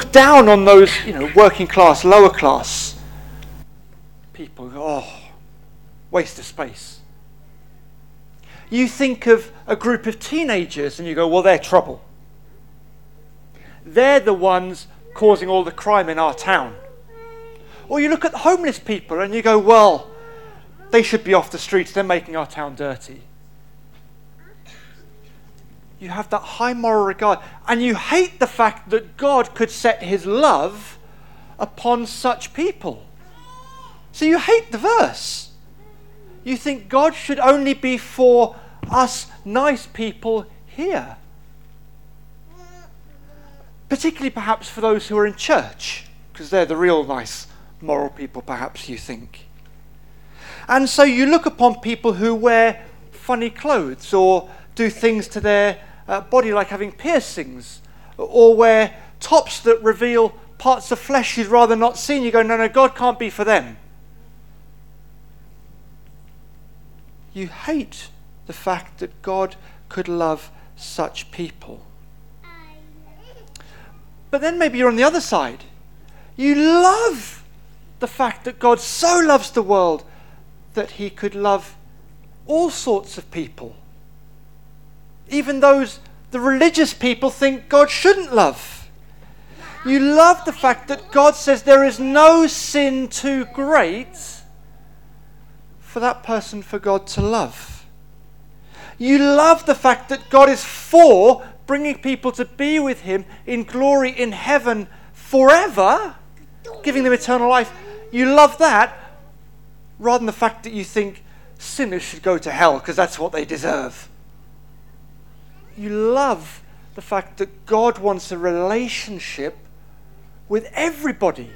look down on those, working class, lower class people. Oh, waste of space. You think of a group of teenagers and you go, well, they're trouble. They're the ones causing all the crime in our town. Or you look at the homeless people and you go, well, they should be off the streets. They're making our town dirty. You have that high moral regard. And you hate the fact that God could set his love upon such people. So you hate the verse. You think God should only be for us nice people here. Particularly perhaps for those who are in church, because they're the real nice moral people, perhaps you think. And so you look upon people who wear funny clothes or do things to their body like having piercings or wear tops that reveal parts of flesh you'd rather not see. You go, no, God can't be for them. You hate the fact that God could love such people. But then maybe you're on the other side. You love the fact that God so loves the world that he could love all sorts of people. Even those the religious people think God shouldn't love. You love the fact that God says there is no sin too great for that person for God to love. You love the fact that God is for bringing people to be with him in glory in heaven forever, giving them eternal life. You love that rather than the fact that you think sinners should go to hell because that's what they deserve. You love the fact that God wants a relationship with everybody.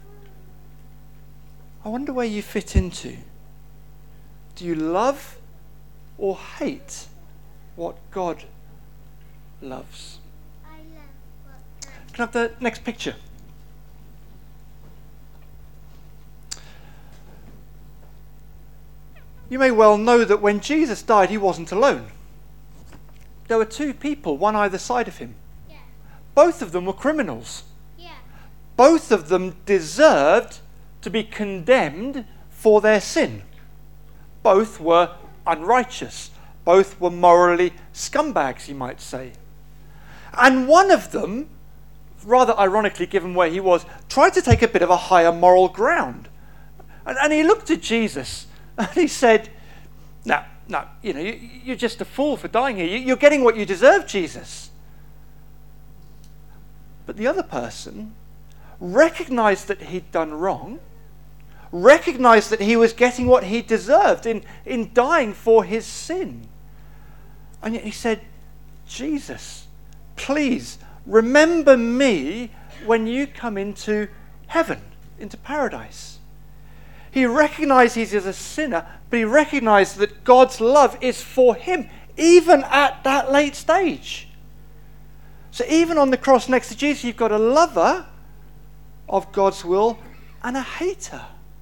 I wonder where you fit into. Do you love or hate what God loves? Can I have the next picture? You may well know that when Jesus died, he wasn't alone. There were two people, one either side of him. Yeah. Both of them were criminals. Yeah. Both of them deserved to be condemned for their sin. Both were unrighteous. Both were morally scumbags, you might say. And one of them, rather ironically given where he was, tried to take a bit of a higher moral ground. And he looked at Jesus and he said, no, you're just a fool for dying here. You're getting what you deserve, Jesus. But the other person recognized that he'd done wrong, recognized that he was getting what he deserved in dying for his sin. And yet he said, Jesus, please remember me when you come into heaven, into paradise. He recognized he's a sinner, but he recognized that God's love is for him, even at that late stage. So even on the cross next to Jesus, you've got a lover of God's will and a hater.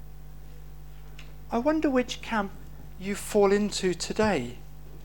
I wonder which camp you fall into today.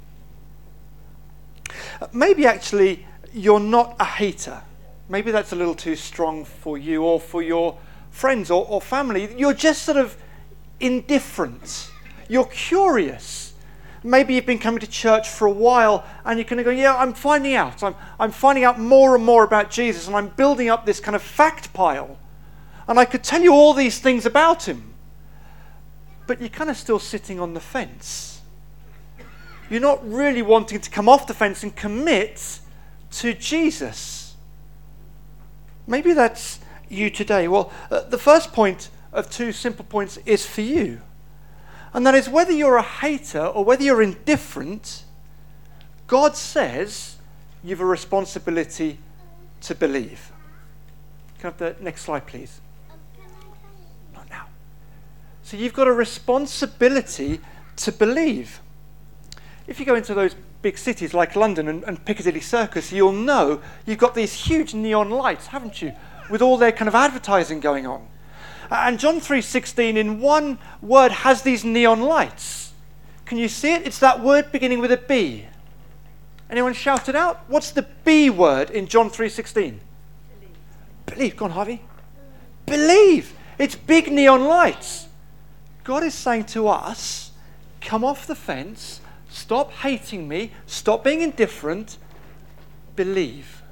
Maybe actually you're not a hater. Maybe that's a little too strong for you or for your friends or family. You're just sort of indifferent. You're curious. Maybe you've been coming to church for a while and you're kind of going, yeah, I'm finding out. I'm finding out more and more about Jesus, and I'm building up this kind of fact pile. And I could tell you all these things about him. But you're kind of still sitting on the fence. You're not really wanting to come off the fence and commit to Jesus. Maybe that's you today. Well, the first point of two simple points is for you. And that is, whether you're a hater or whether you're indifferent, God says you've a responsibility to believe. Can I have the next slide, please? Not now. So you've got a responsibility to believe. If you go into those big cities like London and Piccadilly Circus, you'll know you've got these huge neon lights, haven't you? With all their kind of advertising going on. And John 3:16 in one word has these neon lights. Can you see it? It's that word beginning with a B. Anyone shout it out? What's the B word in John 3:16? Believe. Go on, Harvey. Believe. It's big neon lights. God is saying to us, come off the fence, stop hating me, stop being indifferent, believe.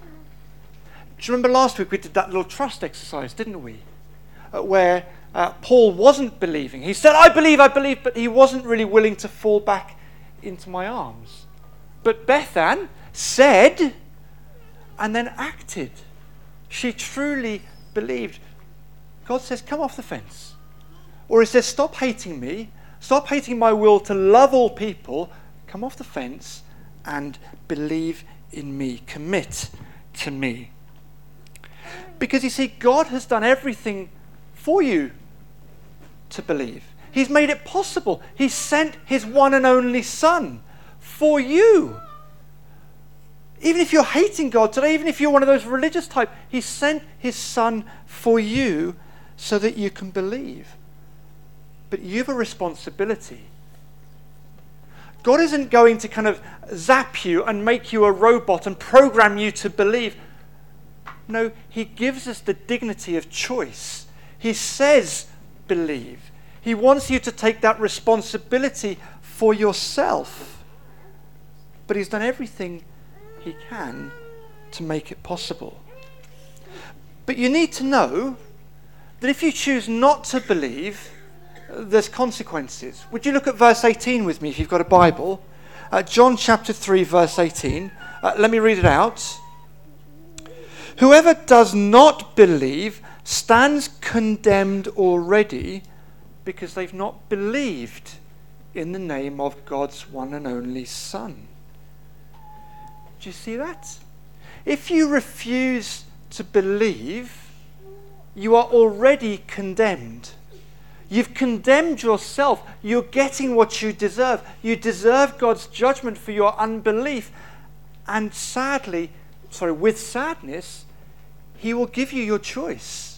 Do you remember last week we did that little trust exercise, didn't we? Where Paul wasn't believing. He said, I believe, but he wasn't really willing to fall back into my arms. But Bethan said and then acted. She truly believed. God says, come off the fence. Or he says, stop hating me, stop hating my will to love all people, come off the fence and believe in me, commit to me. Because you see, God has done everything for you to believe. He's made it possible. He sent his one and only Son for you. Even if you're hating God today, even if you're one of those religious type, he sent his Son for you so that you can believe. But you have a responsibility. God isn't going to kind of zap you and make you a robot and program you to believe. No, he gives us the dignity of choice. He says, believe. He wants you to take that responsibility for yourself. But he's done everything he can to make it possible. But you need to know that if you choose not to believe, there's consequences. Would you look at verse 18 with me if you've got a Bible? John chapter 3 verse 18. Let me read it out. Whoever does not believe stands condemned already because they've not believed in the name of God's one and only Son. Do you see that? If you refuse to believe, you are already condemned. You've condemned yourself. You're getting what you deserve. You deserve God's judgment for your unbelief. And with sadness, he will give you your choice.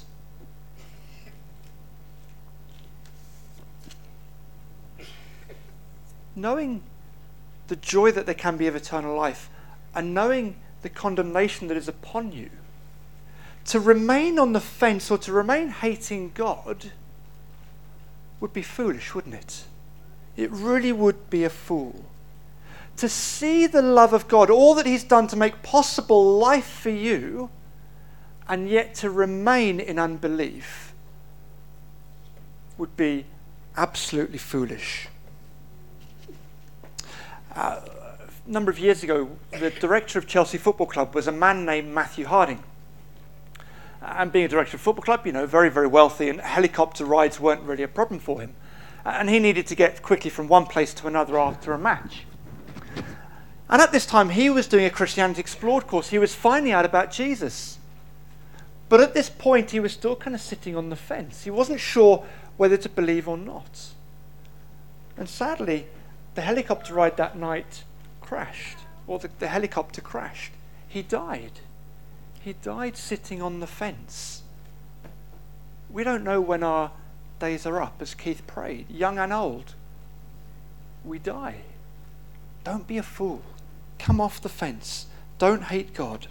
Knowing the joy that there can be of eternal life and knowing the condemnation that is upon you, to remain on the fence or to remain hating God would be foolish, wouldn't it? It really would be a fool. To see the love of God, all that he's done to make possible life for you, and yet to remain in unbelief would be absolutely foolish. A number of years ago, the director of Chelsea Football Club was a man named Matthew Harding. And being a director of a football club, very, very wealthy, and helicopter rides weren't really a problem for him. And he needed to get quickly from one place to another after a match. And at this time, he was doing a Christianity Explored course. He was finding out about Jesus. But at this point, he was still kind of sitting on the fence. He wasn't sure whether to believe or not. And sadly, the helicopter ride that night crashed, or the helicopter crashed. He died. He died sitting on the fence. We don't know when our days are up, as Keith prayed, young and old. We die. Don't be a fool. Come off the fence. Don't hate God.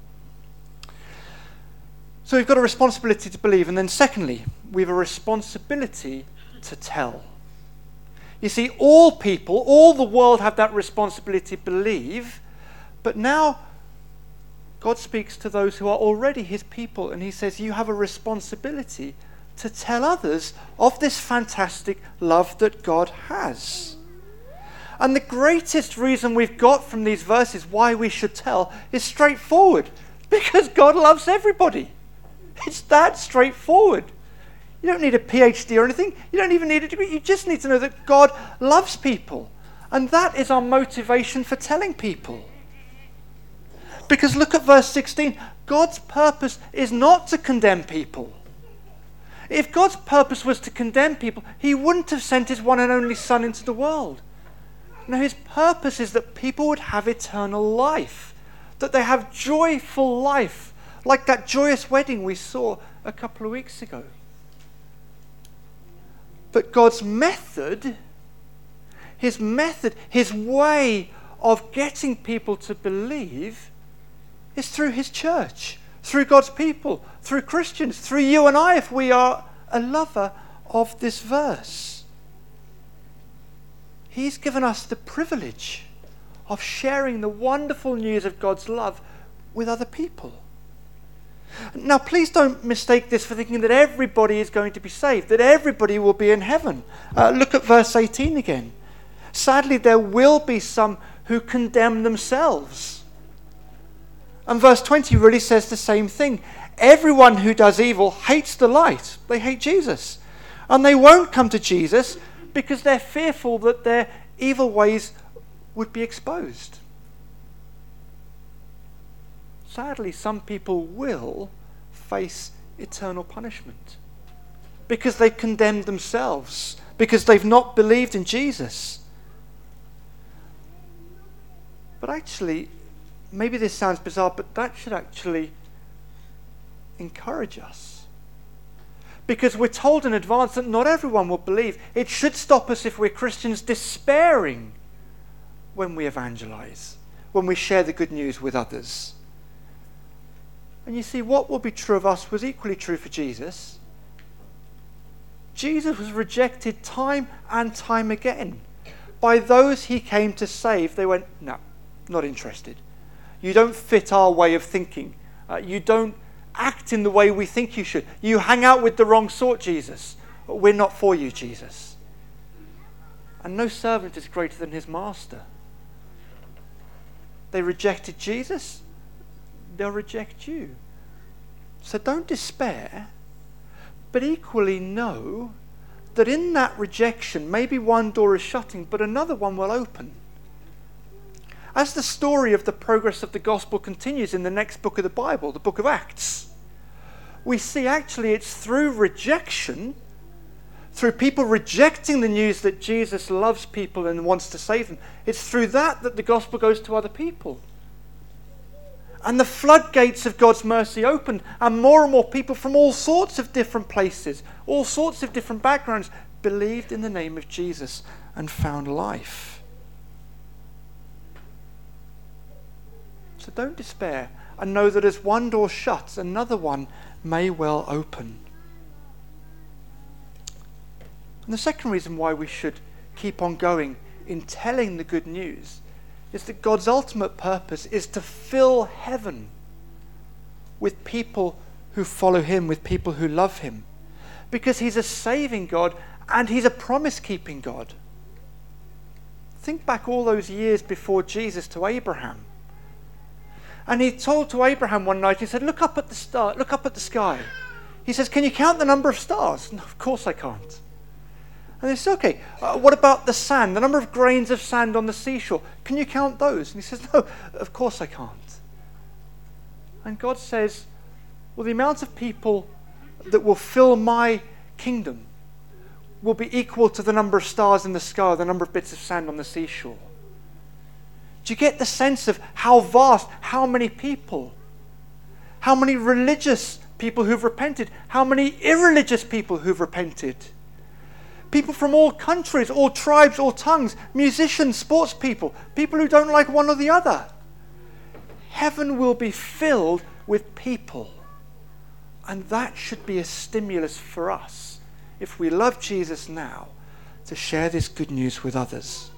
So we've got a responsibility to believe, and then secondly, we have a responsibility to tell. You see, all people, all the world have that responsibility to believe, but now God speaks to those who are already his people, and he says, you have a responsibility to tell others of this fantastic love that God has. And the greatest reason we've got from these verses why we should tell is straightforward. Because God loves everybody. It's that straightforward. You don't need a PhD or anything. You don't even need a degree. You just need to know that God loves people. And that is our motivation for telling people. Because look at verse 16. God's purpose is not to condemn people. If God's purpose was to condemn people, he wouldn't have sent his one and only Son into the world. No, his purpose is that people would have eternal life, that they have joyful life, like that joyous wedding we saw a couple of weeks ago. But God's method, his way of getting people to believe is through his church, through God's people, through Christians, through you and I, if we are a lover of this verse. He's given us the privilege of sharing the wonderful news of God's love with other people. Now, please don't mistake this for thinking that everybody is going to be saved, that everybody will be in heaven. Look at verse 18 again. Sadly, there will be some who condemn themselves. And verse 20 really says the same thing. Everyone who does evil hates the light. They hate Jesus. And they won't come to Jesus because they're fearful that their evil ways would be exposed. Sadly, some people will face eternal punishment because they've condemned themselves, because they've not believed in Jesus. But actually, maybe this sounds bizarre, but that should actually encourage us. Because we're told in advance that not everyone will believe. It should stop us, if we're Christians, despairing when we evangelize, when we share the good news with others. And you see, what will be true of us was equally true for Jesus. Jesus was rejected time and time again by those he came to save. They went, no, not interested. You don't fit our way of thinking. You don't act in the way we think you should. You hang out with the wrong sort, Jesus. We're not for you, Jesus. And no servant is greater than his master. They rejected Jesus. They'll reject you. So don't despair, but equally know that in that rejection, maybe one door is shutting, but another one will open. As the story of the progress of the gospel continues in the next book of the Bible, the book of Acts, we see actually it's through rejection, through people rejecting the news that Jesus loves people and wants to save them, it's through that the gospel goes to other people. And the floodgates of God's mercy opened, and more people from all sorts of different places, all sorts of different backgrounds, believed in the name of Jesus and found life. So don't despair, and know that as one door shuts, another one may well open. And the second reason why we should keep on going in telling the good news is that God's ultimate purpose is to fill heaven with people who follow him, with people who love him. Because he's a saving God and he's a promise-keeping God. Think back all those years before Jesus to Abraham. And he told to Abraham one night, he said, look up at the sky. He says, can you count the number of stars? No, of course I can't. And they said, okay, what about the sand, the number of grains of sand on the seashore? Can you count those? And he says, no, of course I can't. And God says, well, the amount of people that will fill my kingdom will be equal to the number of stars in the sky, the number of bits of sand on the seashore. Do you get the sense of how vast, how many people, how many religious people who've repented, how many irreligious people who've repented? People from all countries, all tribes, all tongues, musicians, sports people, people who don't like one or the other. Heaven will be filled with people. And that should be a stimulus for us, if we love Jesus now, to share this good news with others.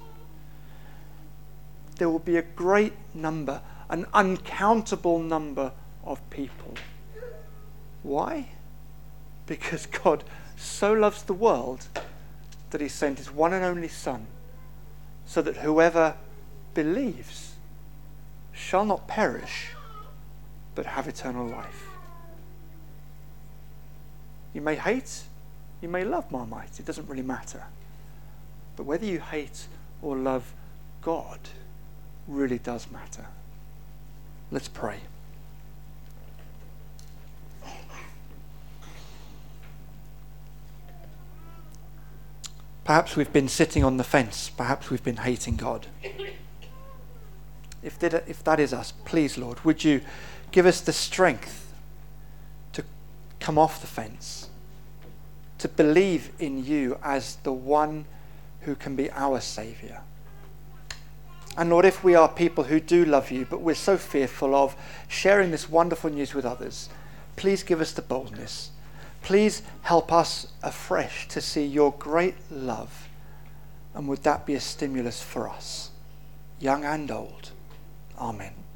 There will be a great number, an uncountable number of people. Why? Because God so loves the world that he sent his one and only Son, so that whoever believes shall not perish, but have eternal life. You may hate, you may love Marmite, it doesn't really matter. But whether you hate or love God really does matter. Let's pray. Perhaps we've been sitting on the fence. Perhaps we've been hating God. If that is us, please, Lord, would you give us the strength to come off the fence, to believe in you as the one who can be our Saviour. And Lord, if we are people who do love you, but we're so fearful of sharing this wonderful news with others, please give us the boldness. Please help us afresh to see your great love. And would that be a stimulus for us, young and old? Amen.